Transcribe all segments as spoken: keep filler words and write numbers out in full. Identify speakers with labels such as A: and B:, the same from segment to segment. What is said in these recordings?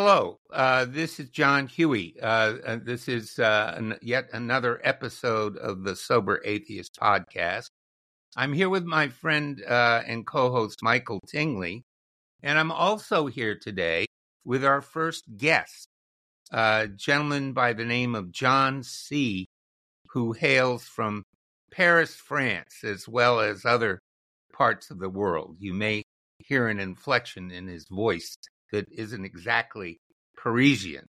A: Hello, uh, this is John Huey. Uh, uh, this is uh, an, yet another episode of the Sober Atheist podcast. I'm here with my friend uh, and co-host Michael Tingley, and I'm also here today with our first guest, a gentleman by the name of John C., who hails from Paris, France, as well as other parts of the world. You may hear an inflection in his voice that isn't exactly Parisian.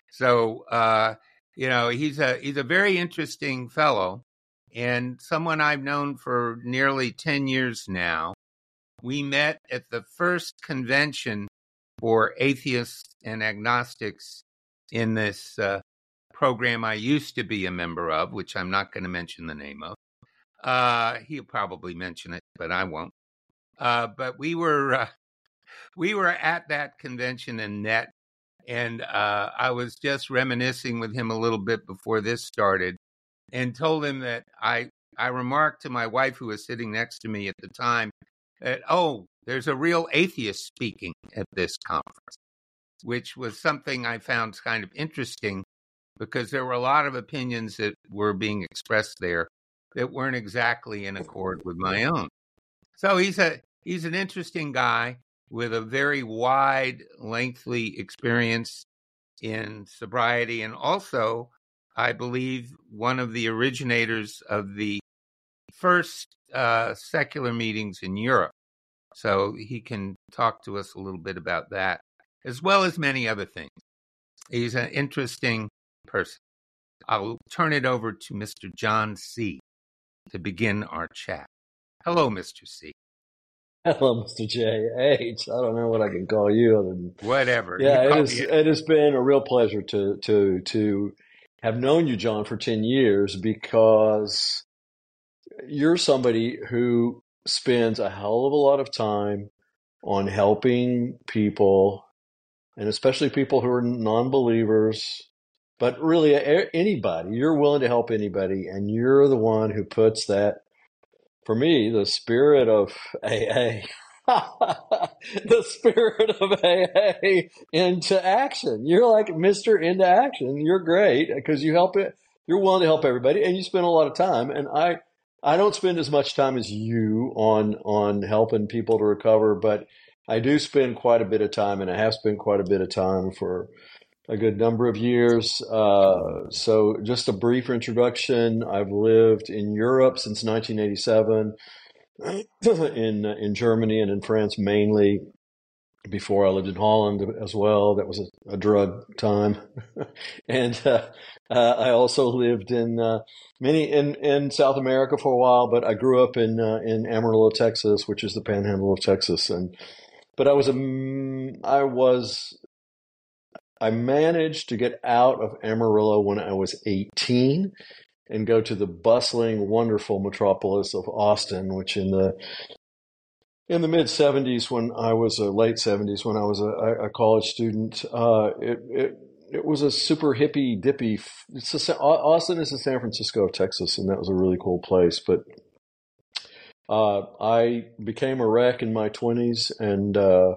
A: So, uh, you know, he's a he's a very interesting fellow and someone I've known for nearly ten years now. We met at the first convention for atheists and agnostics in this uh, program I used to be a member of, which I'm not going to mention the name of. Uh, he'll probably mention it, but I won't. Uh, but we were uh, we were at that convention and met, and uh, I was just reminiscing with him a little bit before this started, and told him that I I remarked to my wife, who was sitting next to me at the time, that, oh, there's a real atheist speaking at this conference, which was something I found kind of interesting because there were a lot of opinions that were being expressed there that weren't exactly in accord with my own. So he's a he's an interesting guy with a very wide, lengthy experience in sobriety, and also, I believe, one of the originators of the first uh, secular meetings in Europe. So he can talk to us a little bit about that, as well as many other things. He's an interesting person. I'll turn it over to Mister John C. to begin our chat. Hello, Mister C.
B: Hello, Mister J H. I don't know what I can call you other than
A: whatever.
B: Yeah, it is. It has been a real pleasure to to to have known you, John, for ten years, because you're somebody who spends a hell of a lot of time on helping people, and especially people who are non-believers, but really anybody. You're willing to help anybody, and you're the one who puts that, for me, the spirit of A A, the spirit of A A into action. You're like Mister Into Action. You're great because you help it. You're willing to help everybody, and you spend a lot of time. And I, I don't spend as much time as you on on helping people to recover, but I do spend quite a bit of time, and I have spent quite a bit of time for a good number of years. Uh, so just a brief introduction. I've lived in Europe since nineteen eighty-seven, in in Germany and in France mainly. Before I lived in Holland as well. That was a, a drug time. and uh, uh, I also lived in uh, many in, in South America for a while, but I grew up in uh, in Amarillo, Texas, which is the panhandle of Texas. And but I was a I was I managed to get out of Amarillo when I was eighteen and go to the bustling, wonderful metropolis of Austin, which in the in the mid seventies, when I was a late seventies, when I was a, a college student, uh, it, it it was a super hippy dippy. It's a, Austin is the San Francisco of Texas, and that was a really cool place. But uh, I became a wreck in my twenties, and uh,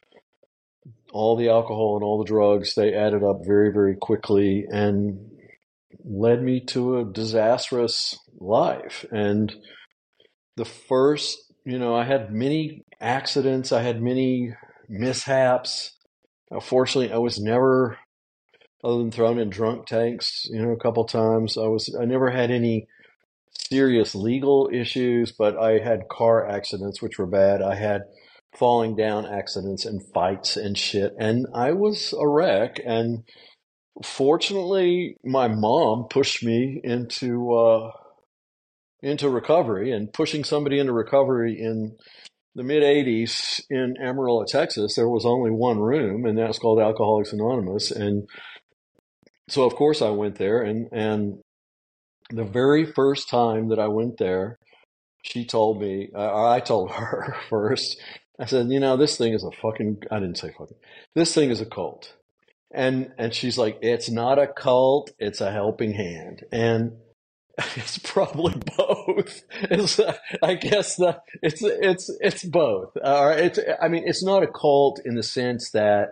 B: all the alcohol and all the drugs, they added up very, very quickly and led me to a disastrous life. And the first, you know, I had many accidents. I had many mishaps. Fortunately, I was never, other than thrown in drunk tanks, you know, a couple times. I was, I never had any serious legal issues, but I had car accidents, which were bad. I had falling down accidents and fights and shit. And I was a wreck. And fortunately, my mom pushed me into, uh, into recovery, and pushing somebody into recovery in the mid eighties in Amarillo, Texas, there was only one room, and that's called Alcoholics Anonymous. And so, of course, I went there. And, and the very first time that I went there, she told me, uh, I told her first, I said, you know, this thing is a fucking, I didn't say fucking, this thing is a cult. And, and she's like, it's not a cult, it's a helping hand. And it's probably both. It's, uh, I guess the, it's it's it's both. All right. It's I mean, it's not a cult in the sense that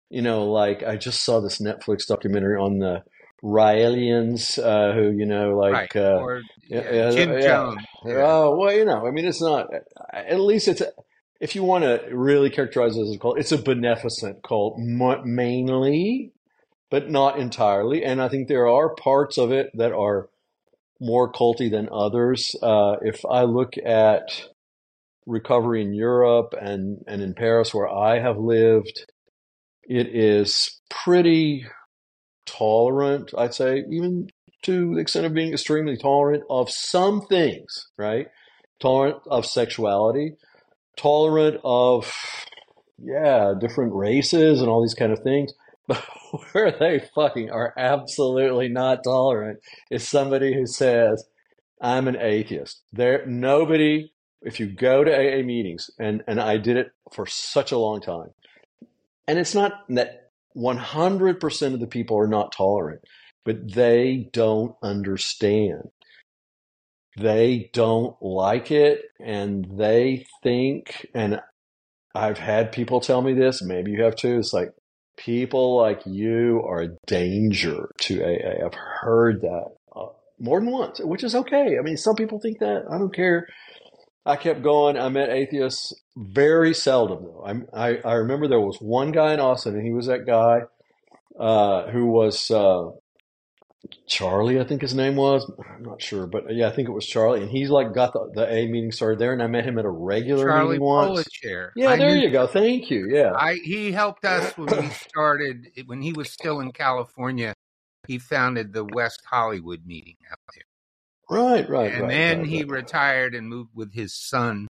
B: you know, like I just saw this Netflix documentary on the Raelians, uh, who, you know,
A: Right.
B: like, uh,
A: Or
B: yeah,
A: yeah,
B: yeah,
A: Jim
B: yeah.
A: Jones. Yeah.
B: Oh, well, you know, I mean, it's not, at least it's, a, if you want to really characterize it as a cult, it's a beneficent cult, mo- mainly, but not entirely. And I think there are parts of it that are more culty than others. Uh, if I look at recovery in Europe and, and in Paris, where I have lived, it is pretty tolerant, I'd say, even to the extent of being extremely tolerant of some things, right? Tolerant of sexuality, tolerant of, yeah, different races and all these kind of things. But where they fucking are absolutely not tolerant is somebody who says, I'm an atheist. There, nobody, if you go to A A meetings, and, and I did it for such a long time, and it's not that one hundred percent of the people are not tolerant, but they don't understand. They don't like it, and they think, and I've had people tell me this, maybe you have too, it's like, people like you are a danger to A A. I've heard that uh, more than once, which is okay. I mean, some people think that. I don't care. I kept going. I met atheists very seldom, though. I, I, I remember there was one guy in Austin, and he was that guy uh, who was uh, Charlie, I think his name was. I'm not sure, but yeah, I think it was Charlie. And he's like got the, the A meeting started there, and I met him at a regular meeting
A: Charlie
B: once.
A: Polichair.
B: Yeah,
A: I
B: there
A: knew
B: you go. Thank you. Yeah.
A: I he helped us when we started when he was still in California. He founded the West Hollywood meeting out there.
B: Right, right,
A: And
B: right,
A: then
B: right,
A: he
B: right.
A: retired and moved with his son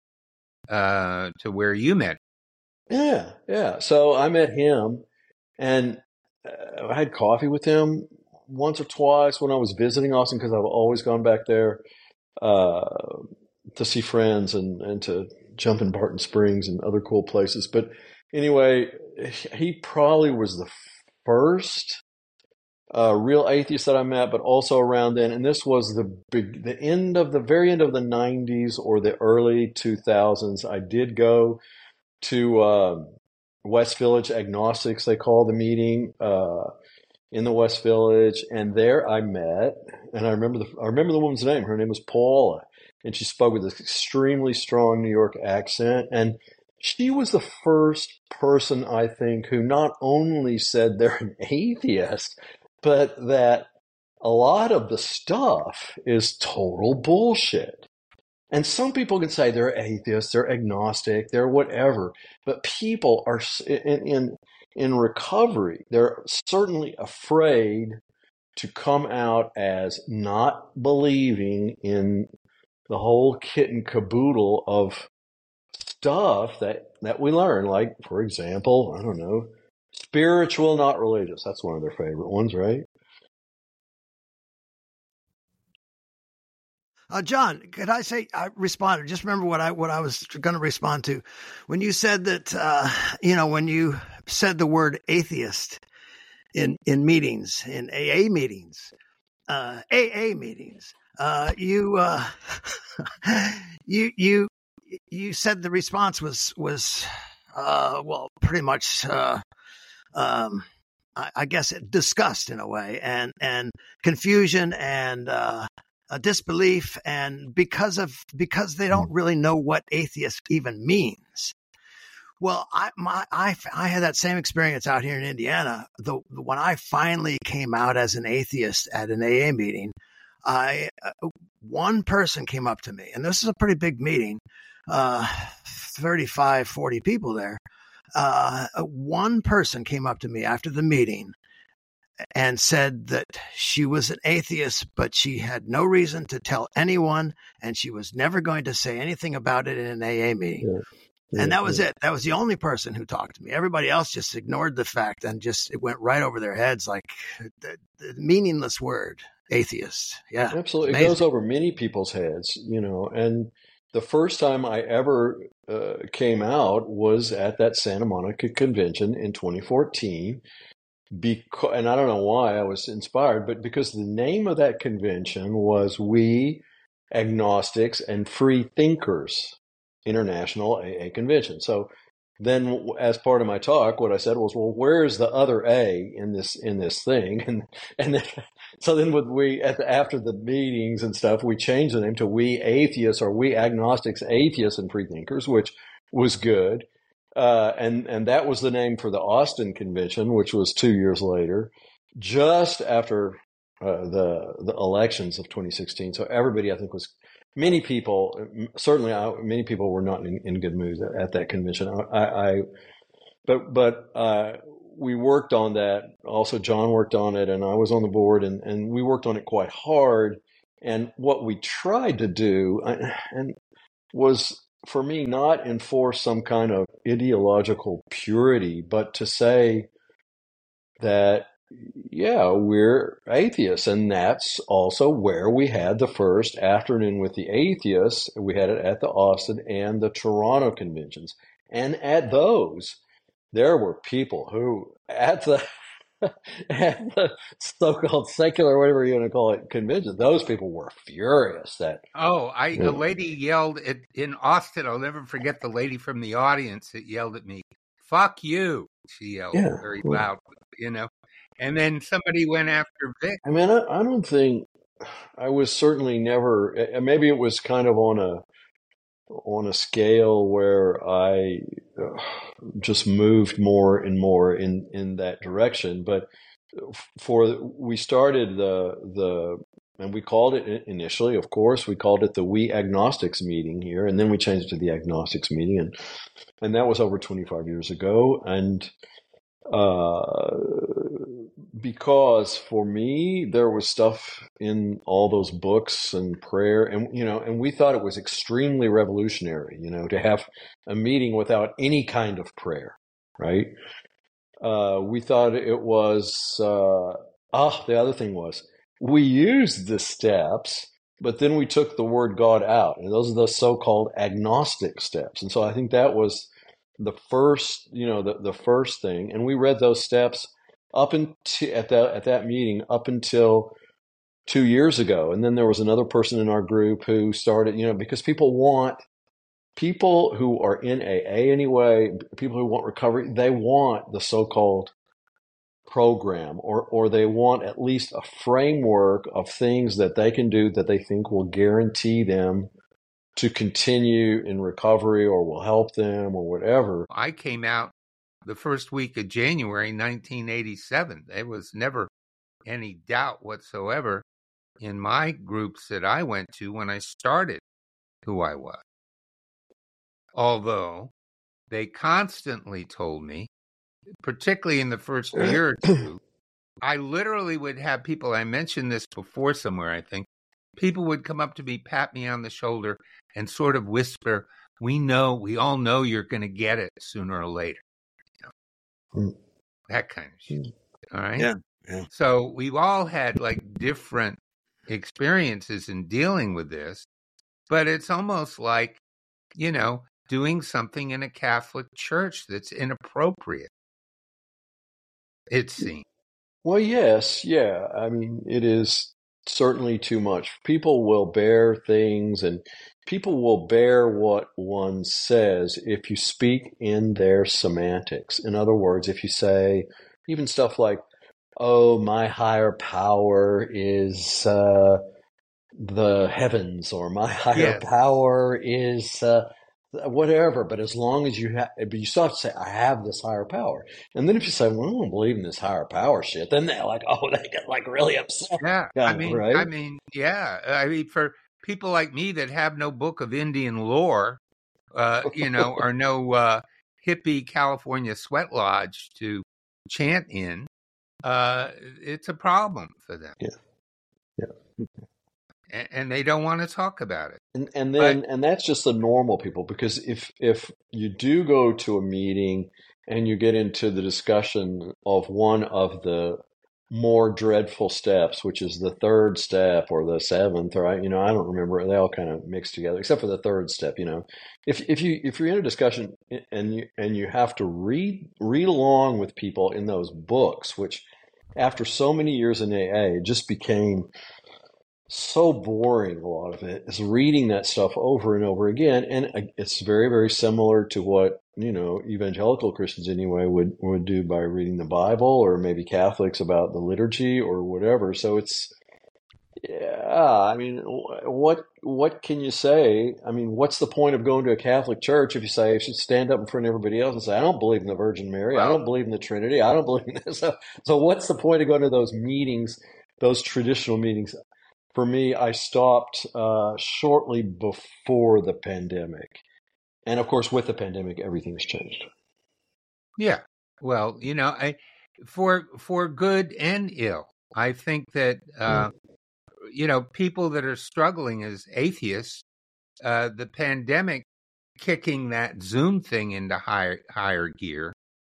A: uh, to where you met.
B: Yeah, yeah. So I met him, and uh, I had coffee with him once or twice when I was visiting Austin because I've always gone back there uh, to see friends and, and to jump in Barton Springs and other cool places. But anyway, he probably was the first uh, real atheist that I met, but also around then. And this was the big, the end of the very end of the nineties or the early two thousands. I did go to uh, West Village Agnostics, they call the meeting uh, in the West Village, and there I met, and I remember the I remember the woman's name. Her name was Paula, and she spoke with this extremely strong New York accent, and she was the first person I think who not only said they're an atheist, but that a lot of the stuff is total bullshit. And some people can say they're atheists, they're agnostic, they're whatever. But people are in in, in recovery. They're certainly afraid to come out as not believing in the whole kit and caboodle of stuff that that we learn. Like, for example, I don't know, spiritual, not religious. That's one of their favorite ones, right?
C: Uh, John, could I say I responded? Just remember what I what I was going to respond to when you said that. Uh, you know, when you said the word atheist in in meetings, in A A meetings, uh, A A meetings, uh, you uh, you you you said the response was was uh, well, pretty much. Uh, um, I, I guess disgust in a way, and and confusion and. Uh, A disbelief, and because of because they don't really know what atheist even means. Well, I my I I had that same experience out here in Indiana. The when I finally came out as an atheist at an A A meeting, I uh, one person came up to me, and this is a pretty big meeting, uh, thirty-five, forty people there. Uh, one person came up to me after the meeting and said that she was an atheist, but she had no reason to tell anyone, and she was never going to say anything about it in an A A meeting. Yeah, yeah, and that was yeah. it. That was the only person who talked to me. Everybody else just ignored the fact and just it went right over their heads like the, the meaningless word, atheist. Yeah,
B: absolutely. It goes over many people's heads, you know. And the first time I ever uh, came out was at that Santa Monica convention in twenty fourteen. Because, and I don't know why I was inspired, but because the name of that convention was We Agnostics and Free Thinkers International A A Convention. So then as part of my talk, what I said was, well, where's the other A in this, in this thing? And, and then, so then when we, at the, after the meetings and stuff, we changed the name to We Atheists, or We Agnostics, Atheists, and Freethinkers, which was good. Uh, and, and that was the name for the Austin Convention, which was two years later, just after uh, the, the elections of twenty sixteen. So everybody, I think, was, many people, certainly I, many people were not in, in good mood at, at that convention. I, I but, but, uh, we worked on that. Also, John worked on it, and I was on the board, and, and we worked on it quite hard. And what we tried to do and was, for me, not enforce some kind of ideological purity, but to say that, yeah, we're atheists. And that's also where we had the first afternoon with the atheists. We had it at the Austin and the Toronto conventions. And at those, there were people who, at the at the so-called secular, whatever you want to call it, convention, those people were furious that.
A: Oh, I
B: you know,
A: a lady yelled at, in Austin. I'll never forget the lady from the audience that yelled at me, "Fuck you!" She yelled
B: yeah,
A: very
B: well,
A: loud, you know. And then somebody went after Vic.
B: I mean, I, I don't think I was certainly never. uh, Maybe it was kind of on a on a scale where I uh, just moved more and more in in that direction. But for we started the the and we called it initially, of course, we called it the We Agnostics meeting here, and then we changed it to the Agnostics meeting, and and that was over twenty-five years ago. And uh, because for me, there was stuff in all those books and prayer, and you know, and we thought it was extremely revolutionary, you know, to have a meeting without any kind of prayer, right? Uh, we thought it was. Uh, ah, the other thing was we used the steps, but then we took the word God out, and those are the so-called agnostic steps. And so I think that was the first, you know, the, the first thing. And we read those steps up until at that at that meeting up until two years ago. And then there was another person in our group who started, you know, because people want people who are in A A anyway, people who want recovery, they want the so-called program, or or they want at least a framework of things that they can do that they think will guarantee them to continue in recovery or will help them or whatever.
A: I came out the first week of January nineteen eighty-seven. There was never any doubt whatsoever in my groups that I went to when I started who I was. Although they constantly told me, particularly in the first year or two, I literally would have people, I mentioned this before somewhere, I think, people would come up to me, pat me on the shoulder, and sort of whisper, we know, we all know you're going to get it sooner or later. You know, that kind of shit. All right?
C: Yeah, yeah.
A: So we've all had like different experiences in dealing with this, but it's almost like, you know, doing something in a Catholic church that's inappropriate, it seems.
B: Well, yes, yeah. I mean, it is certainly too much. People will bear things, and people will bear what one says if you speak in their semantics. In other words, if you say even stuff like, oh, my higher power is uh, the heavens, or my higher
A: Yes.
B: power is uh, whatever, but as long as you have, but you still have to say, I have this higher power. And then if you say, well, I don't believe in this higher power shit, then they're like, oh, they get like really upset.
A: Yeah.
B: Yeah,
A: I mean,
B: right?
A: I mean, yeah. I mean, for people like me that have no book of Indian lore, uh, you know, or no uh, hippie California sweat lodge to chant in, uh, it's a problem for them.
B: Yeah. Yeah.
A: And, and they don't want to talk about it.
B: And and then
A: But-
B: and that's just the normal people, because if if you do go to a meeting and you get into the discussion of one of the more dreadful steps, which is the third step or the seventh, or I, you know, I don't remember. They all kind of mix together, except for the third step. You know, if if you if you're in a discussion and you and you have to read read along with people in those books, which after so many years in A A just became so boring, a lot of it, is reading that stuff over and over again. And it's very, very similar to what, you know, evangelical Christians anyway would, would do by reading the Bible, or maybe Catholics about the liturgy or whatever. So it's, yeah, I mean, what what can you say? I mean, what's the point of going to a Catholic church if you say you should stand up in front of everybody else and say, I don't believe in the Virgin Mary, I
A: Well,
B: don't believe in the Trinity, I don't believe in this. So, so what's the point of going to those meetings, those traditional meetings? For me, I stopped uh, shortly before the pandemic. And of course, with the pandemic, everything's changed.
A: yeah. Well, you know, I for for good and ill. I think that uh, you know, people that are struggling as atheists, uh, the pandemic kicking that Zoom thing into higher higher gear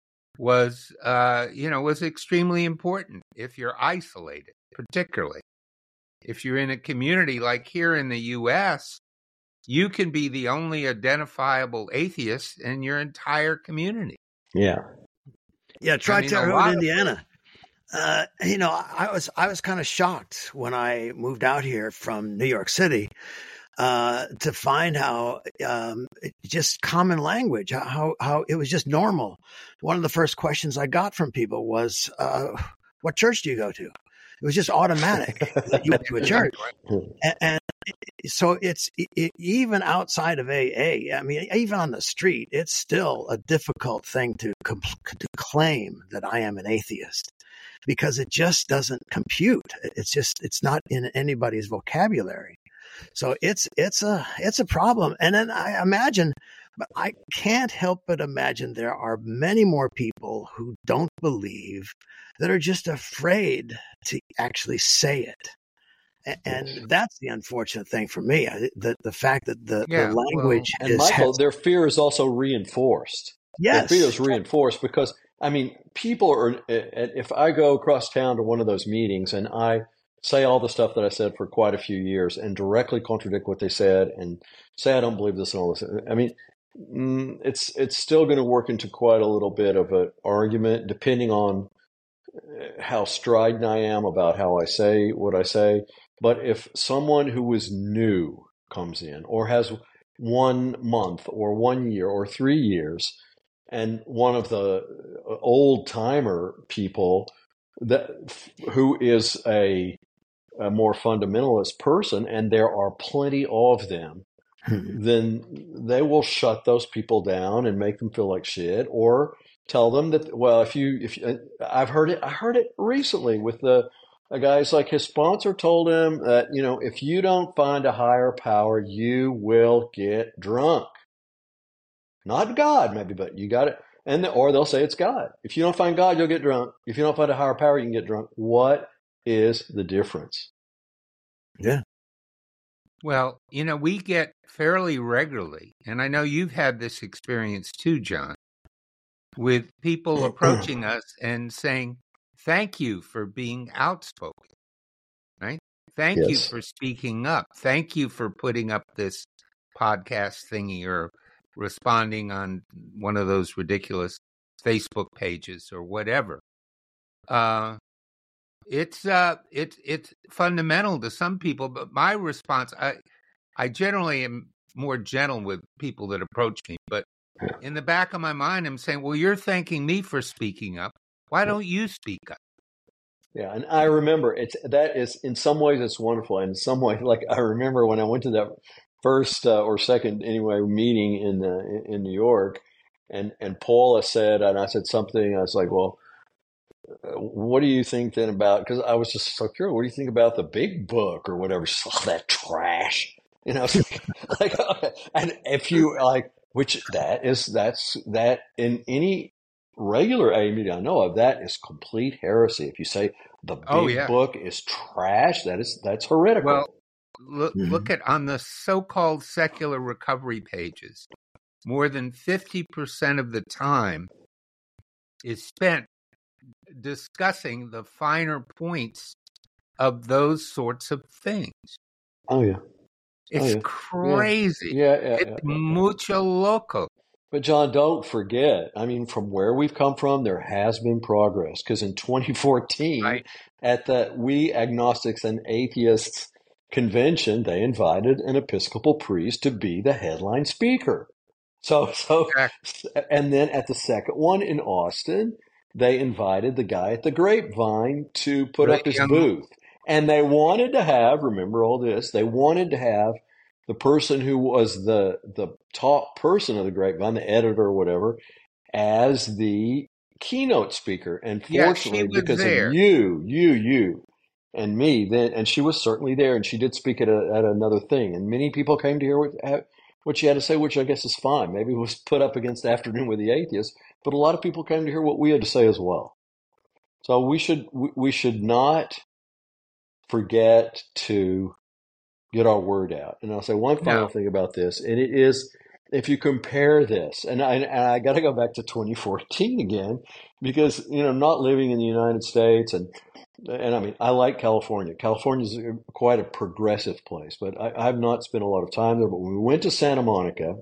A: was, uh, you know, was extremely important if you're isolated, particularly if you're in a community like here in the U S. You can be the only identifiable atheist in your entire community.
B: Yeah.
C: Yeah, try
A: I mean, a
C: Terre Haute,
A: lot of
C: Indiana. Uh, you know, I was I was kind of shocked when I moved out here from New York City uh, to find how um, it, just common language, how how it was just normal. One of the first questions I got from people was, uh, "What church do you go to?" It was just automatic that you went to a church, and, and so it's it, even outside of A A. I mean, even on the street, it's still a difficult thing to to claim that I am an atheist, because it just doesn't compute. It's just, it's not in anybody's vocabulary. So it's, it's a, it's a problem. And then I imagine, but I can't help but imagine there are many more people who don't believe, that are just afraid to actually say it. And that's the unfortunate thing for me. The, the fact that the,
A: Yeah,
C: the language
B: well, and
C: is.
B: Michael,
C: has,
B: their fear is also reinforced.
C: yes.
B: Their fear is reinforced because, I mean, people are, if I go across town to one of those meetings and I say all the stuff that I said for quite a few years and directly contradict what they said and say I don't believe this and all this, I mean, it's it's still going to work into quite a little bit of an argument, depending on how strident I am about how I say what I say. But if someone who is new comes in, or has one month or one year or three years, and one of the old timer people that who is a, a more fundamentalist person, and there are plenty of them, then they will shut those people down and make them feel like shit, or tell them that, well, if you, if you, I've heard it, I heard it recently with the a guy's like, his sponsor told him that, you know, if you don't find a higher power, you will get drunk. Not God, maybe, but you got it. And the, or they'll say it's God. If you don't find God, you'll get drunk. If you don't find a higher power, you can get drunk. What is the difference?
C: Yeah.
A: Well, you know, we get fairly regularly, and I know you've had this experience too, John, with people approaching us and saying, thank you for being outspoken, right? Thank
B: Yes.
A: you for speaking up. Thank you for putting up this podcast thingy or responding on one of those ridiculous Facebook pages or whatever. Uh, it's uh, it's it's fundamental to some people, but my response, I I generally am more gentle with people that approach me, but in the back of my mind, I'm saying, well, you're thanking me for speaking up. Why don't you speak up?
B: Yeah, and I remember it's that is in some ways it's wonderful, and in some ways, like I remember when I went to that first uh, or second anyway meeting in uh, in New York, and and Paula said, and I said something. I was like, well, what do you think then about? Because I was just so curious. What do you think about the Big Book or whatever? Just all that trash, you know. Like, and if you like, which that is that's that in any regular A meeting I know of, that is complete heresy. If you say the Big
A: Oh, yeah.
B: Book is trash, that is that's heretical.
A: Well, look, mm-hmm. look at on the so-called secular recovery pages, more than fifty percent of the time is spent discussing the finer points of those sorts of things.
B: Oh yeah,
A: it's
B: oh, yeah.
A: crazy.
B: Yeah, yeah, yeah,
A: it's
B: yeah,
A: mucho loco.
B: But John, don't forget, I mean, from where we've come from, there has been progress. Because in twenty fourteen, right. at the We Agnostics and Atheists convention, they invited an Episcopal priest to be the headline speaker. So, so, and then at the second one in Austin, they invited the guy at the Grapevine to put
A: Right,
B: up his
A: young-
B: booth. And they wanted to have, remember all this, they wanted to have the person who was the, the top person of the Grapevine, the editor or whatever, as the keynote speaker. And
A: Yeah,
B: fortunately,
A: she was
B: because
A: there.
B: of you, you, you, and me, then, and she was certainly there, and she did speak at, a, at another thing. And many people came to hear what, what she had to say, which I guess is fine. Maybe it was put up against Afternoon with the Atheist, but a lot of people came to hear what we had to say as well. So we should we, we should not forget to get our word out. And I'll say one final
A: No.
B: thing about this, and it is, if you compare this, and I, and I got to go back to twenty fourteen again, because, you know, not living in the United States, and and I mean, I like California. California is quite a progressive place, but I, I've not spent a lot of time there. But when we went to Santa Monica,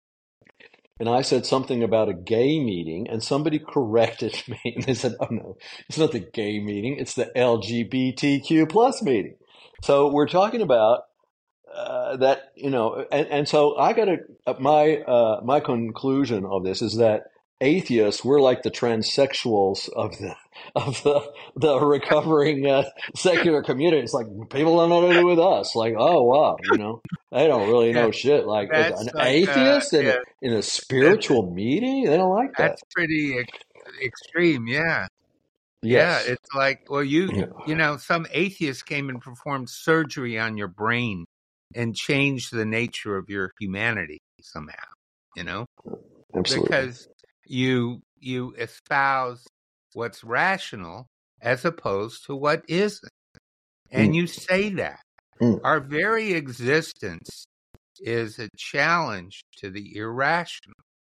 B: and I said something about a gay meeting, and somebody corrected me, and they said, "Oh no, it's not the gay meeting; it's the L G B T Q plus meeting." So we're talking about uh, that, you know, and, and so I got to my uh, my conclusion of this is that atheists, we're like the transsexuals of the of the the recovering uh, secular community. It's like people don't know what to do with us. Like, oh wow, you know, they don't really know
A: Yeah,
B: shit. Like
A: that's
B: an
A: like,
B: atheist
A: uh,
B: in
A: yeah,
B: a in a spiritual meeting, they don't like that.
A: that's pretty ex- extreme. Yeah. Yeah,
B: Yes.
A: it's like, well, you
B: Yeah.
A: you know, some atheists came and performed surgery on your brain and changed the nature of your humanity somehow, you know,
B: Absolutely.
A: because you you espouse what's rational as opposed to what isn't, and
B: Mm.
A: you say that
B: Mm.
A: our very existence is a challenge to the irrational.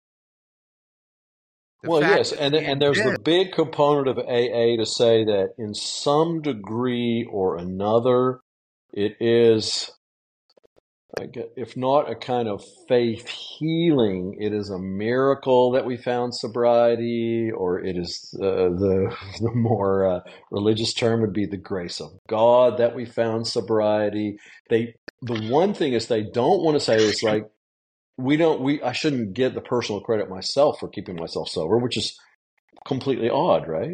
A: The
B: Well,
A: fact
B: yes,
A: that
B: and
A: we
B: and there's the
A: exist.
B: big component of A A to say that in some degree or another, it is, I get- if not a kind of faith healing, it is a miracle that we found sobriety, or it is uh, the the more uh, religious term would be the grace of God that we found sobriety. They the one thing is they don't want to say is like, we don't we I shouldn't get the personal credit myself for keeping myself sober, which is completely odd, right?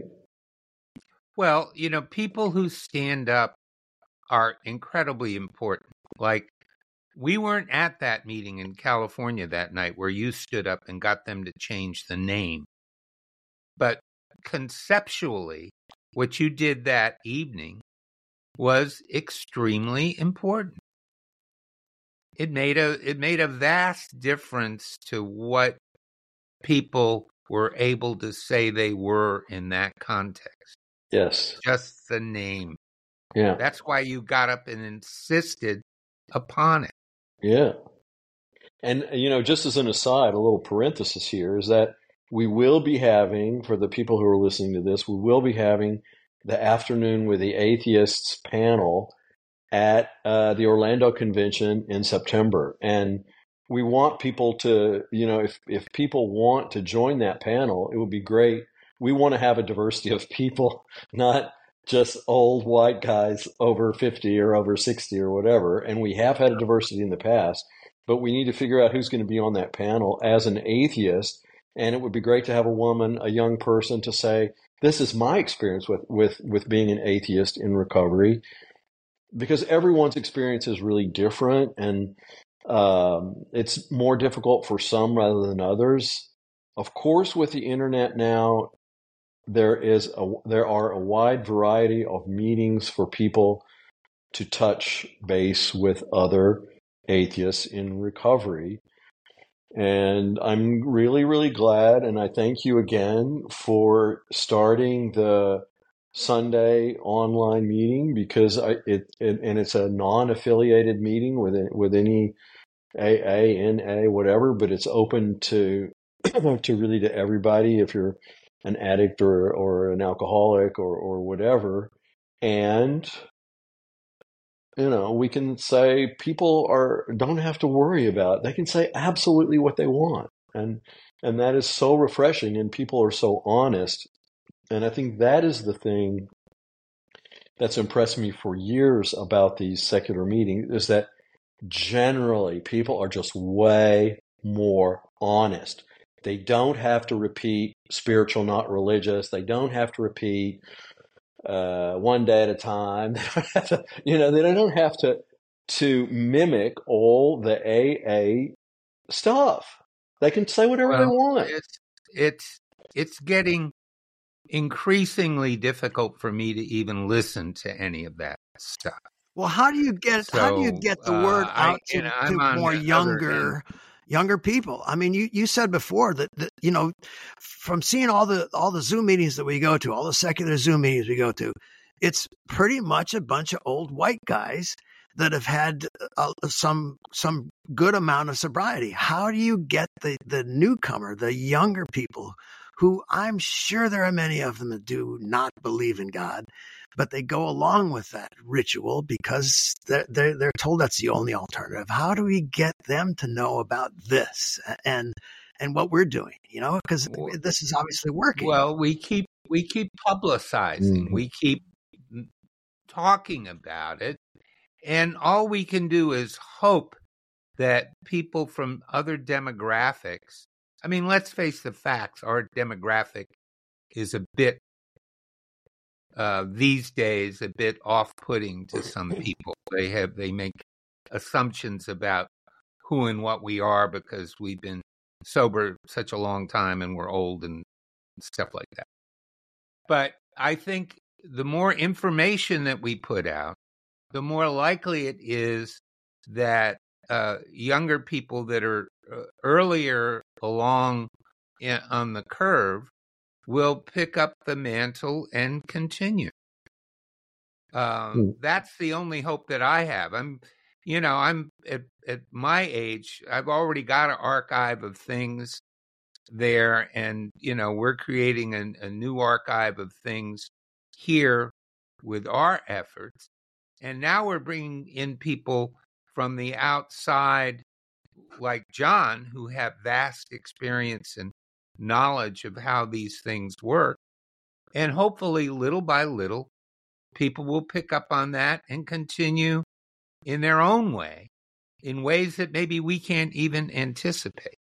A: Well, you know, people who stand up are incredibly important. Like, we weren't at that meeting in California that night where you stood up and got them to change the name. But conceptually, what you did that evening was extremely important. It made a it made a vast difference to what people were able to say they were in that context.
B: Yes.
A: Just the name.
B: Yeah.
A: That's why you got up and insisted upon it.
B: Yeah. And, you know, just as an aside, a little parenthesis here is that we will be having, for the people who are listening to this, we will be having the Afternoon with the Atheists panel at uh, the Orlando convention in September. And we want people to, you know, if, if people want to join that panel, it would be great. We want to have a diversity of people, not just old white guys over fifty or over sixty or whatever. And we have had a diversity in the past, but we need to figure out who's going to be on that panel as an atheist. And it would be great to have a woman, a young person, to say, this is my experience with, with, with being an atheist in recovery, because everyone's experience is really different. And um, it's more difficult for some rather than others. Of course, with the internet now, there is a, there are a wide variety of meetings for people to touch base with other atheists in recovery. And I'm really, really glad, and I thank you again for starting the Sunday online meeting, because I, it, it and it's a non-affiliated meeting with with any A A, N A, whatever, but it's open to to really to everybody if you're an addict or or an alcoholic or or whatever. And you know, we can say people are don't have to worry about it. They can say absolutely what they want. And and that is so refreshing, and people are so honest. And I think that is the thing that's impressed me for years about these secular meetings is that generally people are just way more honest. They don't have to repeat spiritual, not religious. They don't have to repeat uh, one day at a time. They don't have to, you know, they don't have to to mimic all the A A stuff. They can say whatever
A: well,
B: they want.
A: It's it's it's getting increasingly difficult for me to even listen to any of that stuff.
C: Well, how do you get
A: So,
C: how do you get the
A: uh,
C: word
A: I,
C: out
A: you
C: to,
A: know,
C: to
A: I'm on
C: more
A: the other
C: younger
A: end.
C: younger people? I mean, you, you said before that, that you know, from seeing all the all the Zoom meetings that we go to, all the secular Zoom meetings we go to, it's pretty much a bunch of old white guys that have had uh, some some good amount of sobriety. How do you get the the newcomer, the younger people, who I'm sure there are many of them that do not believe in God, but they go along with that ritual because they're, they're, they're told that's the only alternative? How do we get them to know about this and and what we're doing? You know, because this is obviously working.
A: Well, we keep we keep publicizing,
B: Mhm.
A: we keep talking about it, and all we can do is hope that people from other demographics. I mean, let's face the facts. Our demographic is a bit uh, these days a bit off-putting to some people. They have they make assumptions about who and what we are because we've been sober such a long time and we're old and stuff like that. But I think the more information that we put out, the more likely it is that uh, younger people that are uh, earlier along in, on the curve will pick up the mantle and continue. Um,
B: Mm.
A: that's the only hope that I have. I'm, you know, I'm at, at my age, I've already got an archive of things there, and, you know, we're creating a, a new archive of things here with our efforts. And now we're bringing in people from the outside, like John, who have vast experience and knowledge of how these things work. And hopefully, little by little, people will pick up on that and continue in their own way, in ways that maybe we can't even anticipate.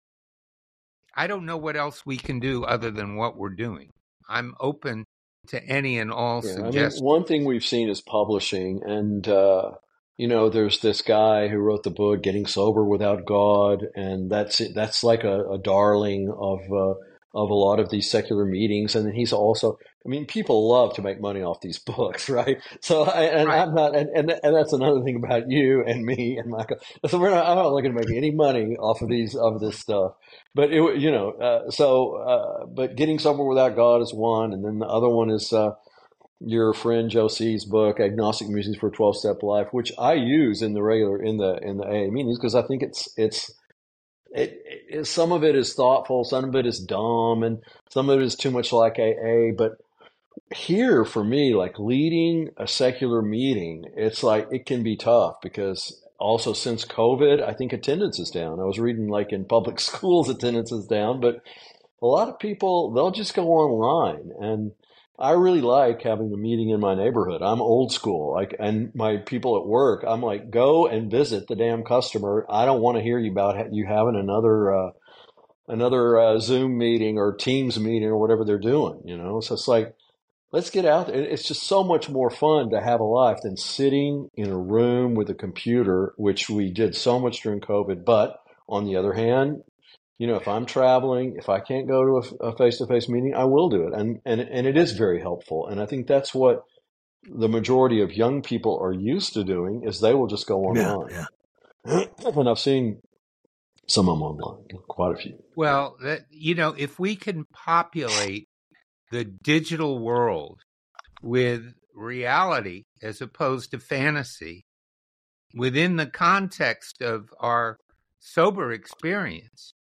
A: I don't know what else we can do other than what we're doing. I'm open to any and all
B: Yeah, I mean,
A: suggestions.
B: one thing we've seen is publishing, and uh, you know, there's this guy who wrote the book "Getting Sober Without God," and that's that's like a, a darling of uh, of a lot of these secular meetings. And then he's also, I mean, people love to make money off these books, right? So, I, and
A: Right.
B: I'm not, and, and and that's another thing about you and me and Michael. So we're not, I'm not looking to make any money off of these of this stuff. But it, you know, uh, so uh, but Getting Sober Without God is one, and then the other one is. Uh, your friend Joe C's book, Agnostic Musings for a twelve Step Life, which I use in the regular in the in the A A meetings because I think it's it's it, it some of it is thoughtful, some of it is dumb, and some of it is too much like A A. But here, for me, like leading a secular meeting, it's like it can be tough because also since COVID, I think attendance is down. I was reading like in public schools, attendance is down, but a lot of people they'll just go online and. I really like having a meeting in my neighborhood. I'm old school, like, and my people at work. I'm like, go and visit the damn customer. I don't want to hear you about you having another uh, another uh, Zoom meeting or Teams meeting or whatever they're doing. You know, so it's like, let's get out there. It's just so much more fun to have a life than sitting in a room with a computer, which we did so much during COVID. But on the other hand, you know, if I'm traveling, if I can't go to a, a face-to-face meeting, I will do it. And, and, and it is very helpful. And I think that's what the majority of young people are used to doing is they will just go
C: Yeah,
B: online.
C: yeah.
B: And I've seen some of them online, quite a few.
A: Well, that, you know, if we can populate the digital world with reality as opposed to fantasy within the context of our sober experience,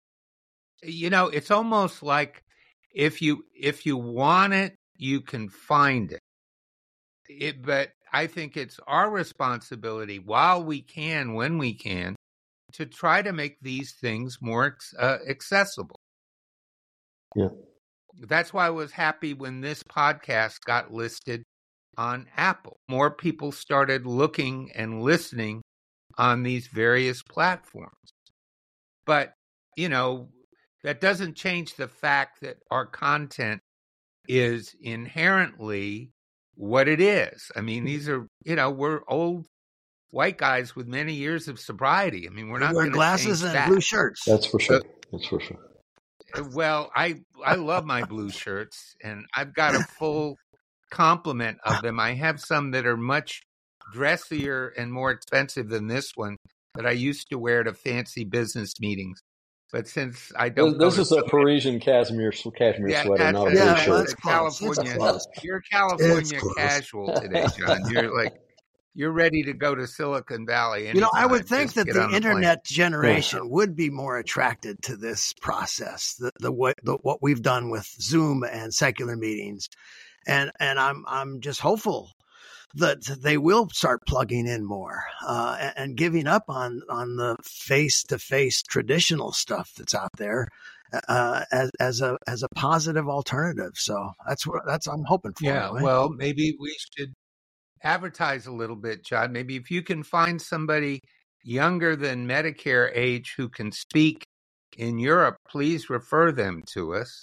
A: you know, it's almost like if you if you want it, you can find it. It but I think it's our responsibility while we can, when we can, to try to make these things more uh, accessible.
B: Yeah.
A: That's why I was happy when this podcast got listed on Apple. More people started looking and listening on these various platforms. But, you know, that doesn't change the fact that our content is inherently what it is. I mean, these are, you know, we're old white guys with many years of sobriety. I mean, we're
C: We
A: not
C: wear
A: going to
C: glasses
A: change
C: and
A: that.
C: blue shirts.
B: That's for sure. That's for sure.
A: Well, I I love my blue shirts, and I've got a full complement of them. I have some that are much dressier and more expensive than this one that I used to wear to fancy business meetings. But since I don't
B: This, this
A: go
B: is
A: to
B: a Parisian cashmere cashmere
A: yeah,
B: sweater,
A: that's
B: not
A: a,
B: a blue
C: Yeah,
A: that's
B: shirt.
C: that's
A: a
C: close. It's
A: California.
C: close.
A: You're a
C: It's
A: California
C: close.
A: casual today, John. You're like you're ready to go to Silicon Valley anytime.
C: You know, I would think
A: Just
C: that
A: get
C: the
A: on the plane.
C: internet generation would be more attracted to this process, the the, what, the what we've done with Zoom and secular meetings, and and I'm I'm just hopeful that they will start plugging in more uh, and, and giving up on on the face to face traditional stuff that's out there uh, as as a as a positive alternative. So that's what that's I'm hoping for.
A: Yeah,
C: Anyway.
A: well, maybe we should advertise a little bit, John. Maybe if you can find somebody younger than Medicare age who can speak in Europe, please refer them to us.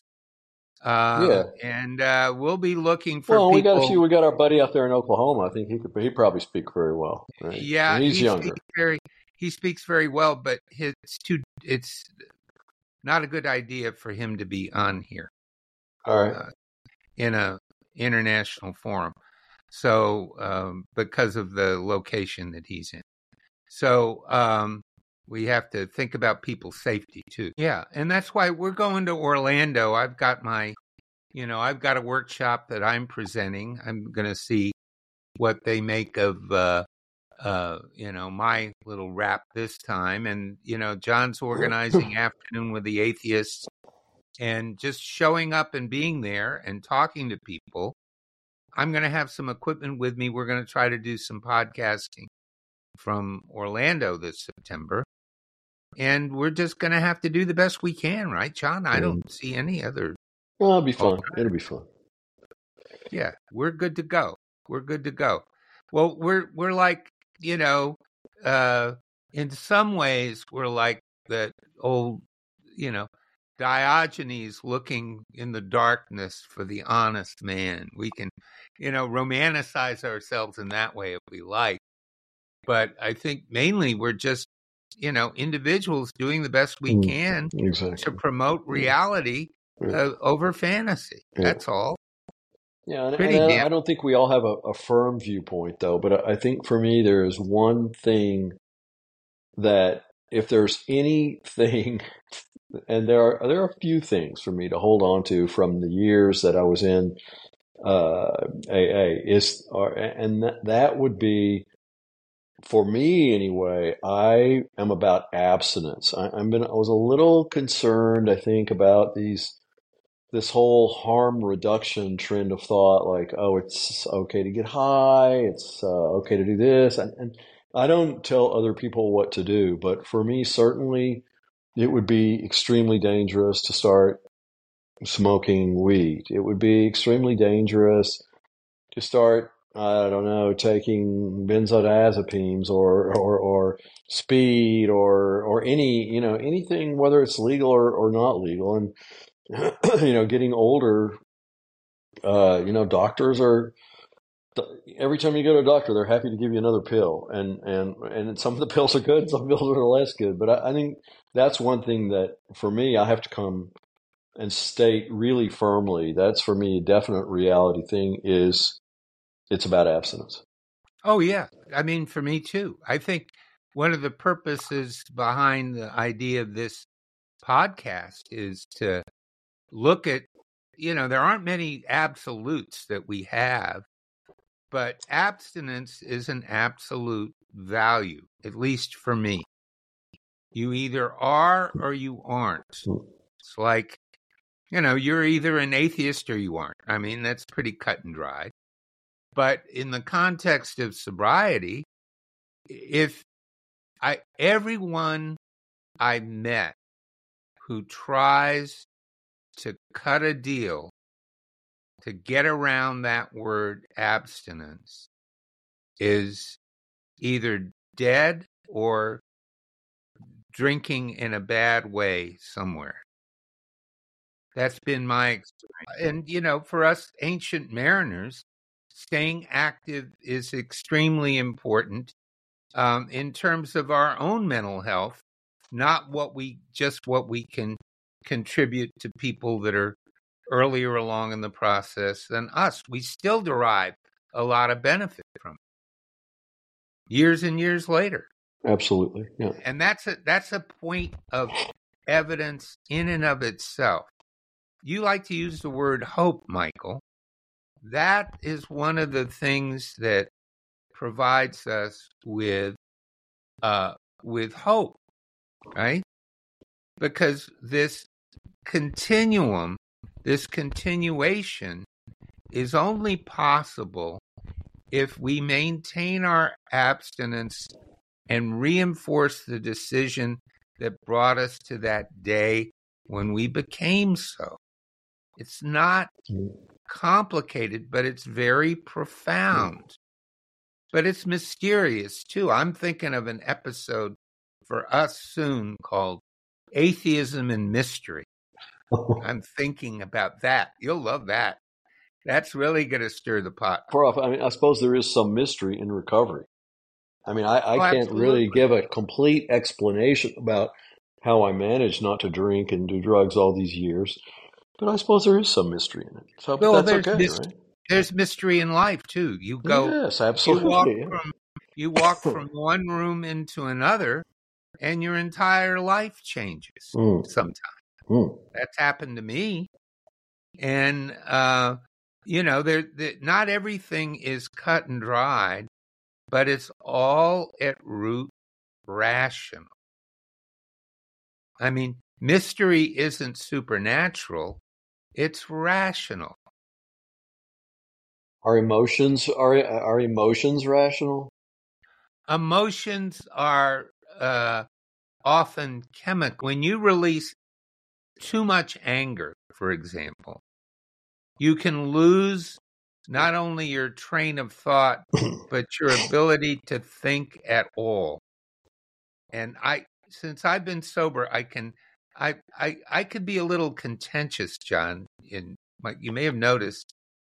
A: Uh,
B: Yeah.
A: and uh, we'll be looking for
B: Well, we got a
A: people.
B: few. We got our buddy out there in Oklahoma. I think he could. He probably speak very well. Right?
A: Yeah,
B: And he's
A: he
B: younger.
A: speaks very he speaks very well, but it's too it's not a good idea for him to be on here
B: All right.
A: uh, in a international forum. So um, because of the location that he's in, so um, we have to think about people's safety too. Yeah, and that's why we're going to Orlando. I've got my, you know, I've got a workshop that I'm presenting. I'm going to see what they make of, uh, uh, you know, my little rap this time. And you know, John's organizing Afternoon with the Atheists, and just showing up and being there and talking to people. I'm going to have some equipment with me. We're going to try to do some podcasting from Orlando this September. And we're just going to have to do the best we can, right, John? I don't see any other.
B: Well, it'll be fun. It'll be fun.
A: Yeah, we're good to go. We're good to go. Well, we're we're like, you know, uh, in some ways, we're like that old, you know, Diogenes looking in the darkness for the honest man. We can, you know, romanticize ourselves in that way if we like. But I think mainly we're just, you know, individuals doing the best we
B: Mm,
A: can
B: exactly.
A: to promote reality
B: Yeah.
A: uh, over fantasy.
B: Yeah.
A: That's all.
B: Yeah, and,
A: Pretty
B: and
A: damn.
B: I, I don't think we all have a, a firm viewpoint, though. But I, I think for me, there is one thing that if there's anything, and there are there are a few things for me to hold on to from the years that I was in uh, A A, is or, and that, that would be, for me anyway, I am about abstinence. I, I'm been I was a little concerned, I think, about these this whole harm reduction trend of thought, like, oh, it's okay to get high, it's uh, okay to do this, and, and I don't tell other people what to do, but for me, certainly, it would be extremely dangerous to start smoking weed. It would be extremely dangerous to start, I don't know, taking benzodiazepines or or, or speed or or any you know anything, whether it's legal or, or not legal. And you know, getting older, uh, you know, doctors are every time you go to a doctor, they're happy to give you another pill, and and and some of the pills are good, some pills are less good. But I, I think that's one thing that for me, I have to come and state really firmly. That's for me a definite reality thing. Is it's about abstinence.
A: Oh, yeah. I mean, for me too. I think one of the purposes behind the idea of this podcast is to look at, you know, there aren't many absolutes that we have, but abstinence is an absolute value, at least for me. You either are or you aren't. It's like, you know, you're either an atheist or you aren't. I mean, that's pretty cut and dry. But in the context of sobriety, if I everyone I met who tries to cut a deal to get around that word abstinence is either dead or drinking in a bad way somewhere. That's been my experience. And, you know, for us ancient mariners, staying active is extremely important um, in terms of our own mental health, not what we just what we can contribute to people that are earlier along in the process than us. We still derive a lot of benefit from it years and years later.
B: Absolutely. Yeah.
A: And that's a that's a point of evidence in and of itself. You like to use the word hope, Michael. That is one of the things that provides us with uh, with hope, right? Because this continuum, this continuation is only possible if we maintain our abstinence and reinforce the decision that brought us to that day when we became so. It's not complicated, but it's very profound. But it's mysterious, too. I'm thinking of an episode for us soon called Atheism and Mystery. I'm thinking about that. You'll love that. That's really going to stir the pot.
B: Prof, I mean, I suppose there is some mystery in recovery. I mean, I, I
A: Oh,
B: can't
A: absolutely.
B: really give a complete explanation about how I managed not to drink and do drugs all these years, but I suppose there is some mystery in it. So but
A: Well,
B: that's
A: there's
B: okay,
A: mys-
B: right?
A: There's mystery in life, too. You go,
B: Yes,
A: you walk
B: absolutely. yeah.
A: from you walk from one room into another, and your entire life changes
B: Mm,
A: sometimes.
B: mm.
A: That's happened to me. And, uh, you know, there, there, not everything is cut and dried, but it's all at root rational. I mean, mystery isn't supernatural, it's rational.
B: Are emotions are are emotions rational?
A: Emotions are uh, often chemical. When you release too much anger, for example, you can lose not only your train of thought, but your ability to think at all. And I, since I've been sober, I can, I, I, I could be a little contentious, John. In like you may have noticed,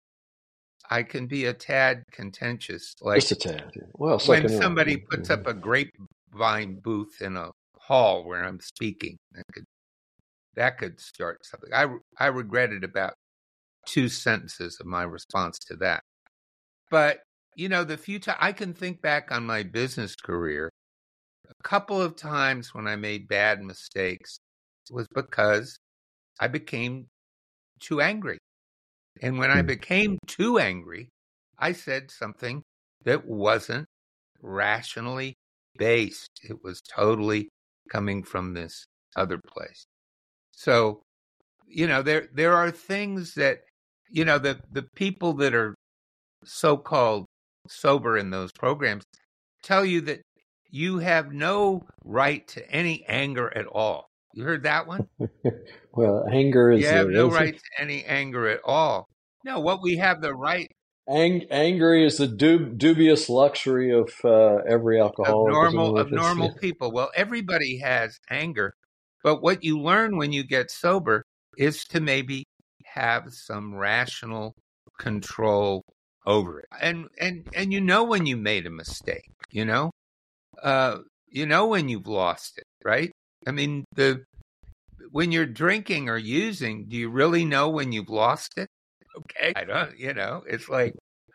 A: I can be a tad contentious. Like
B: Just a tad. yeah. Well,
A: when
B: second
A: somebody puts up a grapevine booth in a hall where I'm speaking, that could that could start something. I I regretted about two sentences of my response to that. But you know, the few times I can think back on my business career, a couple of times when I made bad mistakes was because I became too angry. And when I became too angry, I said something that wasn't rationally based. It was totally coming from this other place. So, you know, there there are things that, you know, the, the people that are so-called sober in those programs tell you that you have no right to any anger at all. You heard that one?
B: Well, anger is
A: You have
B: uh,
A: no
B: what is it?
A: right to any anger at all. No, what we have the right
B: Ang- angry is the dub- dubious luxury of uh, every
A: of
B: alcoholic or something
A: normal
B: like
A: of
B: this.
A: normal people. Well, everybody has anger, but what you learn when you get sober is to maybe have some rational control over it. And and and you know when you made a mistake, you know? Uh you know when you've lost it, right? I mean, the when you're drinking or using, do you really know when you've lost it? Okay. I don't, you know, it's like,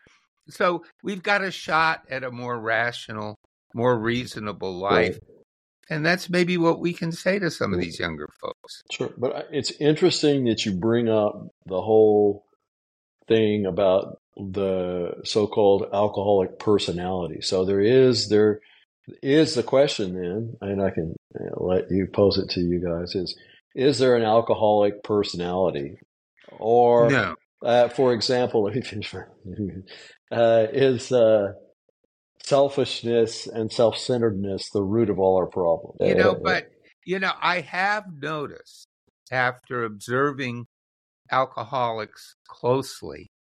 A: so we've got a shot at a more rational, more reasonable life.
B: Right.
A: And that's maybe what we can say to some of these younger folks.
B: Sure. But I- it's interesting that you bring up the whole thing about the so-called alcoholic personality. So there is there is the question then, and I can you know, let you pose it to you guys: is is there an alcoholic personality, or
A: No.
B: uh, for example, let me finish. uh, is uh, selfishness and self-centeredness the root of all our problems?
A: You know,
B: Uh,
A: but, you know, I have noticed after observing alcoholics closely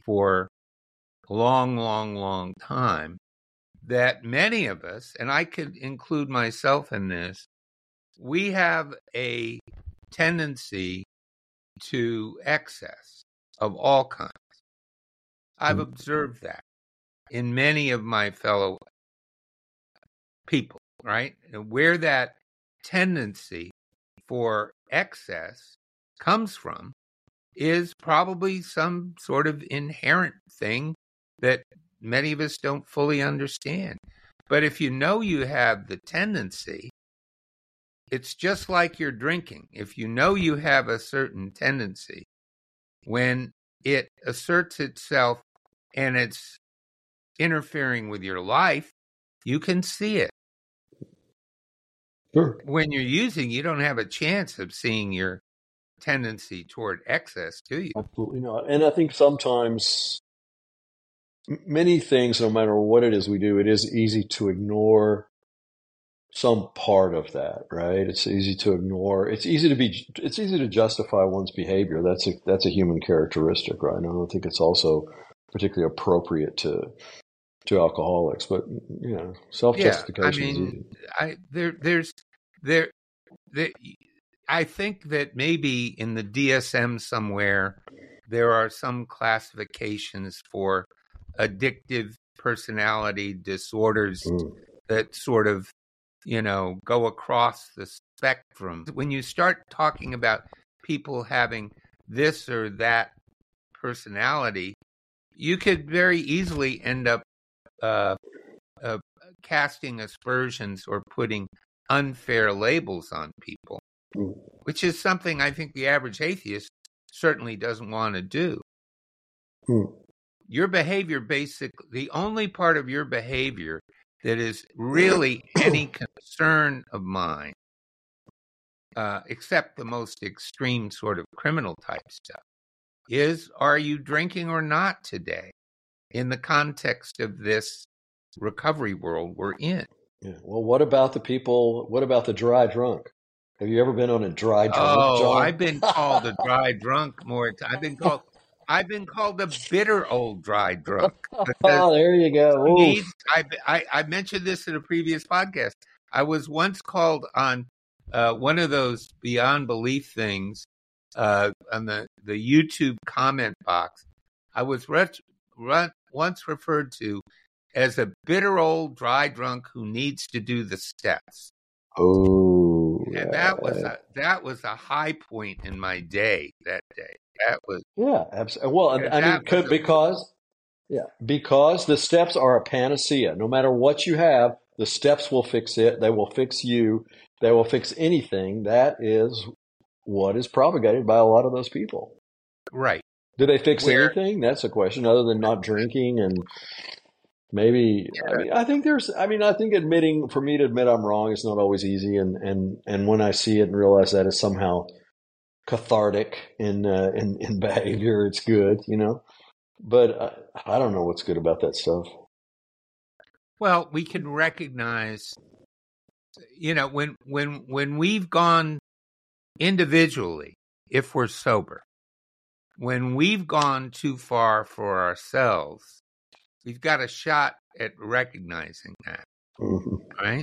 A: for a long, long, long time that many of us, and I could include myself in this, we have a tendency to excess of all kinds. I've observed that in many of my fellow people, right? And where that tendency for excess comes from is probably some sort of inherent thing that many of us don't fully understand. But if you know you have the tendency, it's just like you're drinking. If you know you have a certain tendency, when it asserts itself and it's interfering with your life, you can see it.
B: Sure.
A: When you're using, you don't have a chance of seeing your tendency toward excess, do you?
B: Absolutely not. And I think sometimes many things, no matter what it is we do, it is easy to ignore some part of that, right? It's easy to ignore. It's easy to be. It's easy to justify one's behavior. That's a that's a human characteristic, right? And I don't think it's also particularly appropriate to to alcoholics, but you know, self justification
A: yeah, I mean,
B: is easy.
A: I there there's there there. I think that maybe in the D S M somewhere there are some classifications for addictive personality disorders
B: Mm.
A: that sort of, you know, go across the spectrum. When you start talking about people having this or that personality, you could very easily end up uh, uh, casting aspersions or putting unfair labels on people,
B: Mm.
A: which is something I think the average atheist certainly doesn't want to do.
B: Mm.
A: Your behavior, basically, the only part of your behavior that is really any concern of mine, uh, except the most extreme sort of criminal type stuff, is are you drinking or not today in the context of this recovery world we're in?
B: Yeah. Well, what about the people? What about the dry drunk? Have you ever been on a dry drunk,
A: Oh,
B: John?
A: I've been called a dry drunk more times. I've been called I've been called a bitter old dry drunk.
B: Oh, there you go.
A: Needs,
B: Oof.
A: I, I, I mentioned this in a previous podcast. I was once called on uh, one of those beyond belief things uh, on the, the YouTube comment box. I was re- re- once referred to as a bitter old dry drunk who needs to do the steps.
B: Oh,
A: And that was a that was a high point in my day that day. That was
B: yeah, absolutely. Well, I
A: that
B: mean,
A: was
B: could,
A: a-
B: because yeah, because the steps are a panacea. No matter what you have, the steps will fix it. They will fix you. They will fix anything. That is what is propagated by a lot of those people.
A: right.
B: Do they fix
A: Where
B: anything? That's a question other than not drinking and maybe. I mean, I think there's. I mean, I think admitting for me to admit I'm wrong is not always easy, and and and when I see it and realize that is somehow cathartic in uh, in in behavior, it's good, you know. But uh, I don't know what's good about that stuff.
A: well, we can recognize, you know, when when when we've gone individually, if we're sober, when we've gone too far for ourselves, we've got a shot at recognizing that,
B: Mhm.
A: right?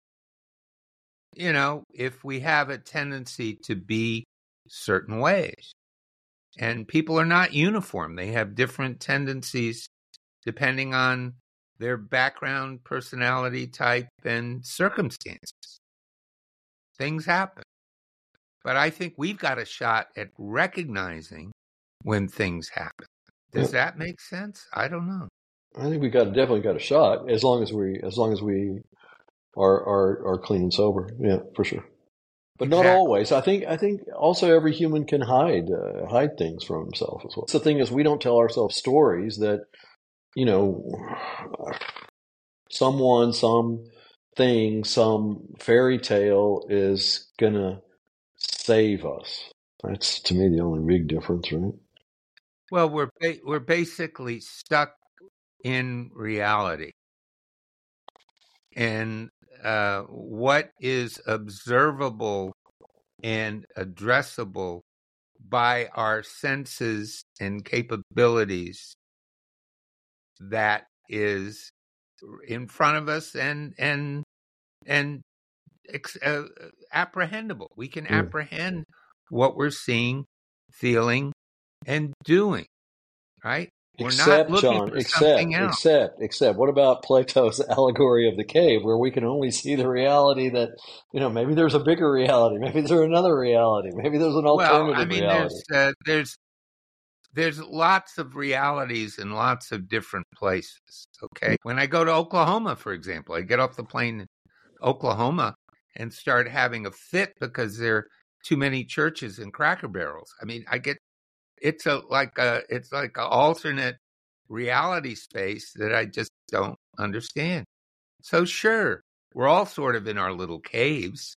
A: You know, if we have a tendency to be certain ways, and people are not uniform, they have different tendencies depending on their background, personality type, and circumstances. Things happen. But I think we've got a shot at recognizing when things happen. Does that make sense? I don't know.
B: I think we got definitely got a shot as long as we as long as we are are are clean and sober. Yeah, for sure. But not
A: Exactly.
B: always. I think I think also every human can hide uh, hide things from himself as well. So the thing is, we don't tell ourselves stories that, you know, someone, some thing, some fairy tale is gonna save us. That's to me the only big difference, right?
A: Well, we're ba- we're basically stuck in reality, and uh, what is observable and addressable by our senses and capabilities that is in front of us and and and uh, apprehendable. We can
B: Yeah.
A: apprehend what we're seeing, feeling, and doing, right? We're not
B: Except,
A: looking
B: John,
A: for something
B: except,
A: else.
B: except, except, what about Plato's allegory of the cave, where we can only see the reality that, you know, maybe there's a bigger reality, maybe there's another reality, maybe there's an
A: Well, I
B: alternative
A: mean,
B: reality.
A: there's uh, there's there's lots of realities in lots of different places. Okay, when I go to Oklahoma, for example, I get off the plane in Oklahoma and start having a fit because there are too many churches and Cracker Barrels. I mean, I get it's a like a it's like an alternate reality space that I just don't understand. So sure, we're all sort of in our little caves.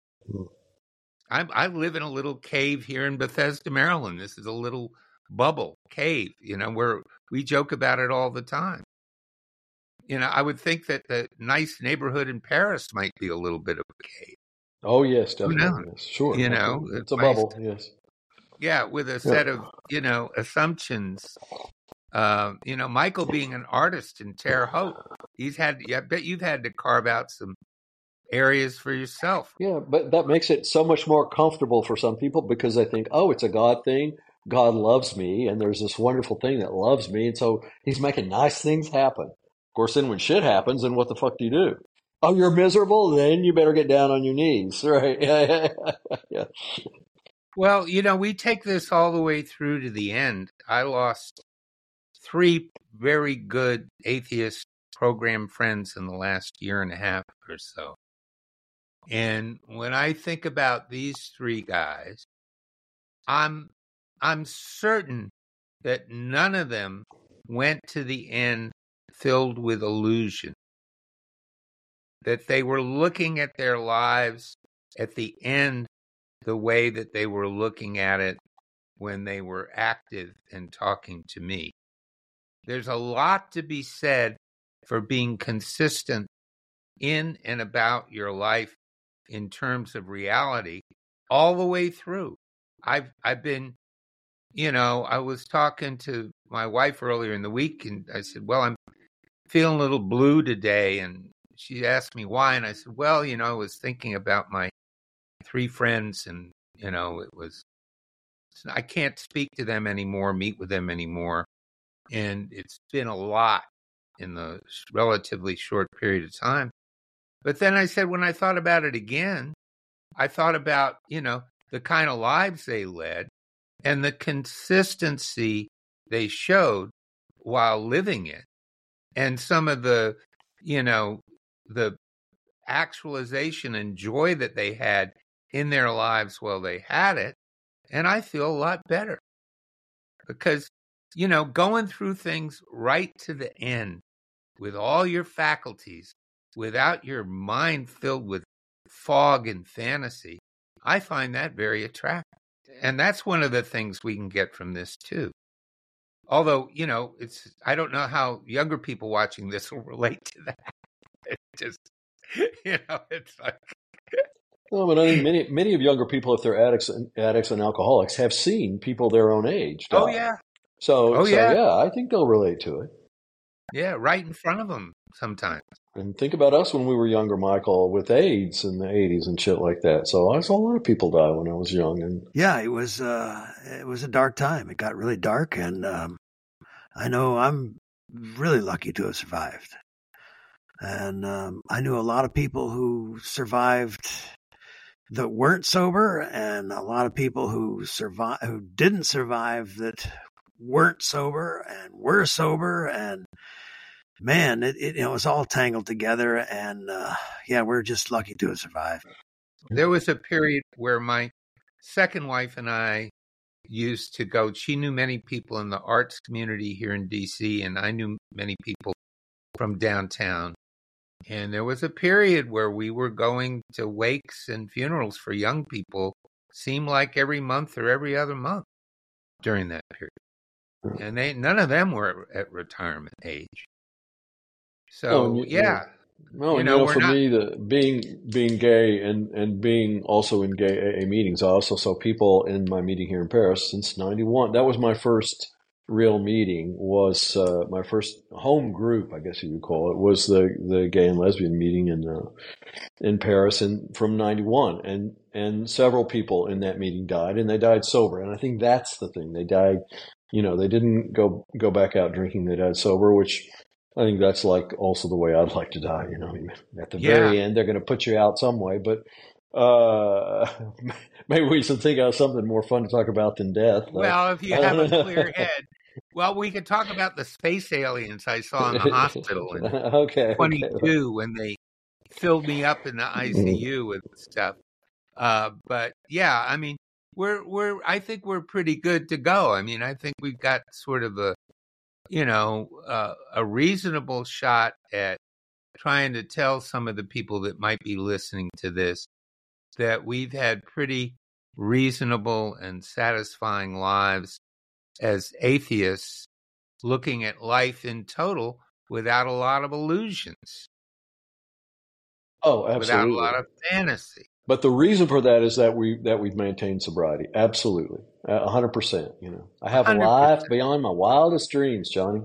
A: I, I live in a little cave here in Bethesda, Maryland. This is a little bubble cave, you know, where we joke about it all the time. You know, I would think that the nice neighborhood in Paris might be a little bit of a cave.
B: Oh, yes,
A: Who
B: definitely.
A: knows?
B: Yes. Sure.
A: You
B: Okay.
A: know,
B: It's a
A: nice,
B: bubble. Yes.
A: yeah, with a
B: Yeah.
A: set of, you know, assumptions. Uh, you know, Michael being an artist in Terre Haute, he's had, I bet you've had to carve out some areas for yourself.
B: Yeah, but that makes it so much more comfortable for some people because they think, oh, it's a God thing. God loves me, and there's this wonderful thing that loves me, and so he's making nice things happen. Of course, then when shit happens, then what the fuck do you do? Oh, you're miserable? Then you better get down on your knees, right? Yeah, yeah, yeah.
A: Well, you know, we take this all the way through to the end. I lost three very good atheist program friends in the last year and a half or so. And when I think about these three guys, I'm I'm certain that none of them went to the end filled with illusion. That they were looking at their lives at the end the way that they were looking at it when they were active and talking to me. There's a lot to be said for being consistent in and about your life in terms of reality all the way through. I've I've been, you know, I was talking to my wife earlier in the week and I said, well, I'm feeling a little blue today. And she asked me why. And I said, well, you know, I was thinking about my three friends and, you know, it was, I can't speak to them anymore, meet with them anymore. And it's been a lot in the relatively short period of time. But then I said, when I thought about it again, I thought about, you know, the kind of lives they led and the consistency they showed while living it. And some of the, you know, the actualization and joy that they had in their lives while they had it. And I feel a lot better because, you know, going through things right to the end with all your faculties, without your mind filled with fog and fantasy, I find that very attractive. And that's one of the things we can get from this too. Although, you know, it's, I don't know how younger people watching this will relate to that. It just, you know, it's like.
B: Well, but I think many many of younger people, if they're addicts and addicts and alcoholics, have seen people their own age die.
A: Oh, yeah.
B: So,
A: Oh,
B: so
A: yeah.
B: yeah, I think they'll relate to it.
A: Yeah, right in front of them sometimes.
B: And think about us when we were younger, Michael, with AIDS in the eighties and shit like that. So I saw a lot of people die when I was young. And
C: yeah, it was uh, it was a dark time. It got really dark, and um, I know I'm really lucky to have survived. And um, I knew a lot of people who survived that weren't sober, and a lot of people who survived who didn't survive that weren't sober and were sober, and man, it, it, you know, it was all tangled together. And uh, yeah, we're just lucky to have survived.
A: There was a period where my second wife and I used to go. She knew many people in the arts community here in D C, and I knew many people from downtown. And there was a period where we were going to wakes and funerals for young people, seemed like every month or every other month during that period. And they none of them were at retirement age. So,
B: oh, you,
A: yeah.
B: No,
A: you
B: and
A: know,
B: you know,
A: we're
B: for
A: not,
B: me, the being being gay and, and being also in gay A A meetings, I also saw people in my meeting here in Paris since ninety-one. That was my first real meeting was uh, my first home group, I guess you would call it, was the, the gay and lesbian meeting in uh, in Paris in, from ninety-one. And, and several people in that meeting died, and they died sober. And I think that's the thing. They died, you know, they didn't go, go back out drinking. They died sober, which I think that's like also the way I'd like to die. You know, I mean, at the
A: Yeah.
B: very end, they're going to put you out some way, but uh, maybe we should think of something more fun to talk about than death.
A: Well, if you have a clear head. Well, we could talk about the space aliens I saw in the hospital in
B: okay,
A: twenty-two
B: okay.
A: when they filled me up in the I C U with stuff. Uh, but yeah, I mean, we're we're I think we're pretty good to go. I mean, I think we've got sort of a you know uh, a reasonable shot at trying to tell some of the people that might be listening to this that we've had pretty reasonable and satisfying lives as atheists, looking at life in total without a lot of illusions,
B: Oh, absolutely.
A: without a lot of fantasy.
B: But the reason for that is that we that we've maintained sobriety. Absolutely, a hundred percent. You know, I have a
A: one hundred
B: life
A: percent.
B: beyond my wildest dreams, Johnny.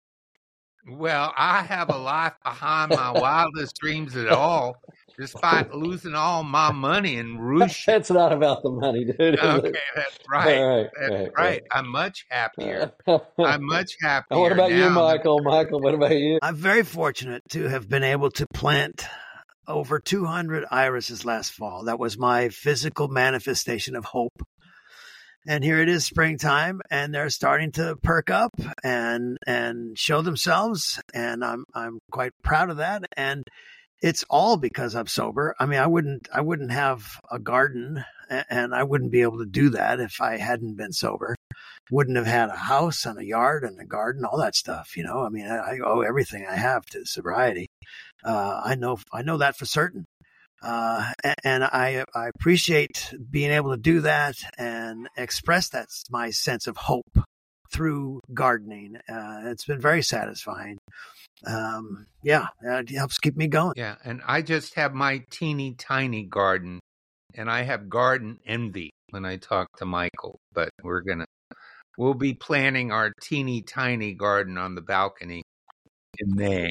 A: Well, I have a life behind my wildest dreams at all, despite losing all my money in Russia.
B: It's not about the money, dude. is
A: Okay,
B: it?
A: that's right.
B: All right,
A: That's
B: right,
A: right. I'm much happier.
B: right.
A: I'm much
B: And
A: happier
B: what about you,
A: now.
B: Michael? Michael, what about you?
C: I'm very fortunate to have been able to plant over two hundred irises last fall. That was my physical manifestation of hope. And here it is springtime, and they're starting to perk up and and show themselves, and I'm I'm quite proud of that. And it's all because I'm sober. I mean, I wouldn't I wouldn't have a garden, and I wouldn't be able to do that if I hadn't been sober. Wouldn't have had a house and a yard and a garden, all that stuff. You know, I mean, I, I owe everything I have to sobriety. Uh, I know I know that for certain. Uh, and I, I appreciate being able to do that and express that my sense of hope through gardening. Uh, it's been very satisfying. Um, yeah, it helps keep me going.
A: Yeah, and I just have my teeny tiny garden, and I have garden envy when I talk to Michael. But we're gonna, we'll be planting our teeny tiny garden on the balcony in May.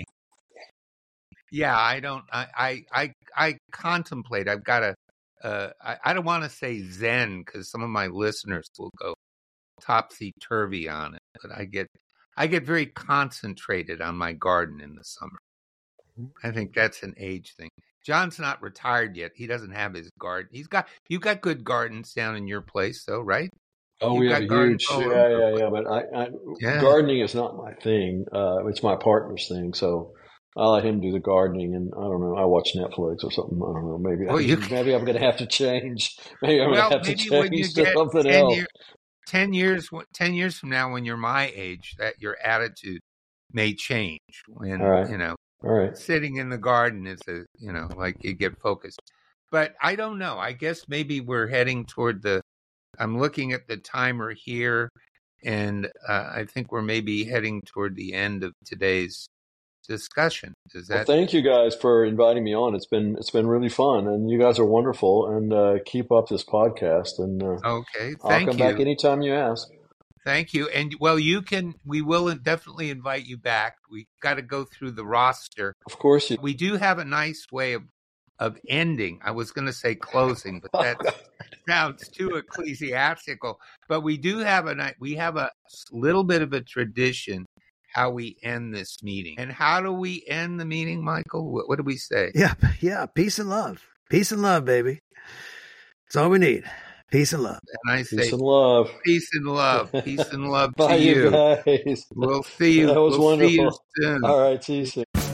A: Yeah, I don't. I I I, I contemplate. I've got a. Uh, I, I don't want to say Zen because some of my listeners will go topsy turvy on it. But I get I get very concentrated on my garden in the summer. I think that's an age thing. John's not retired yet. He doesn't have his garden. He's got you got good gardens down in your place, though, right?
B: Oh,
A: You've
B: we
A: got
B: have a
A: gardens
B: huge,
A: all
B: yeah,
A: over
B: yeah,
A: the
B: yeah. But I, I
A: Yeah.
B: gardening is not my thing. Uh, it's my partner's thing. So I let him do the gardening, and I don't know. I watch Netflix or something. I don't know. Maybe,
A: Well,
B: I,
A: you
B: maybe I'm going to have to change. Maybe I'm
A: Well,
B: going to have
A: maybe
B: to
A: when you
B: change to
A: get
B: something
A: ten
B: else.
A: years, ten years, ten years from now, when you're my age, that your attitude may change. When
B: All right.
A: you know,
B: All right.
A: sitting in the garden is a, you know, like you get focused. But I don't know. I guess maybe we're heading toward the. I'm looking at the timer here, and uh, I think we're maybe heading toward the end of today's discussion. Does
B: Well,
A: that?
B: thank you guys for inviting me on. It's been it's been really fun, and you guys are wonderful. And uh, keep up this podcast, and uh,
A: Okay.
B: I'll
A: Thank
B: come
A: you.
B: back anytime you ask.
A: Thank you. And well, you can, we will definitely invite you back. We got to go through the roster.
B: Of course, you.
A: We do have a nice way of, of ending. I was going to say closing, but that sounds too ecclesiastical. But we do have a, ni- we have a little bit of a tradition how we end this meeting. And how do we end the meeting, Michael? What, what do we say?
C: Yeah, yeah. Peace and love. Peace and love, baby. That's all we need. Peace and love.
A: And I say
B: Peace and love.
A: peace and love. Peace and love
B: Bye,
A: to
B: you
A: you.
B: guys.
A: We'll see you.
B: That was
A: we'll see you
B: wonderful.
A: soon.
B: All right, see you soon.